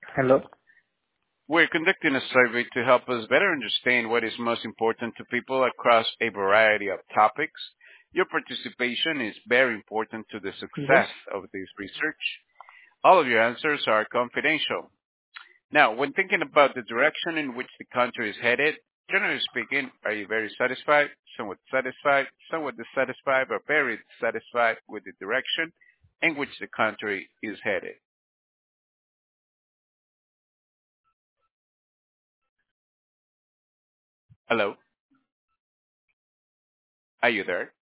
Hello. We're conducting a survey to help us better understand what is most important to people across a variety of topics. Your participation is very important to the Yes. success of this research. All of your answers are confidential. Now, when thinking about the direction in which the country is headed, generally speaking, are you very somewhat dissatisfied, or very satisfied with the direction in which the country is headed? Hello, are you there?